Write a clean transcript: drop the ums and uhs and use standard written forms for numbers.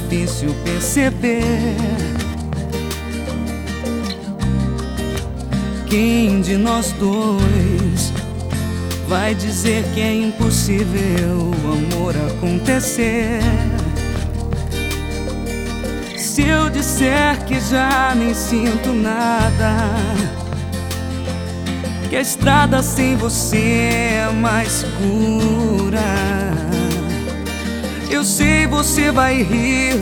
difícil perceber. Quem de nós dois vai dizer que é impossível o amor acontecer? Se eu disser que já nem sinto nada, que a estrada sem você é mais segura, eu sei você vai rir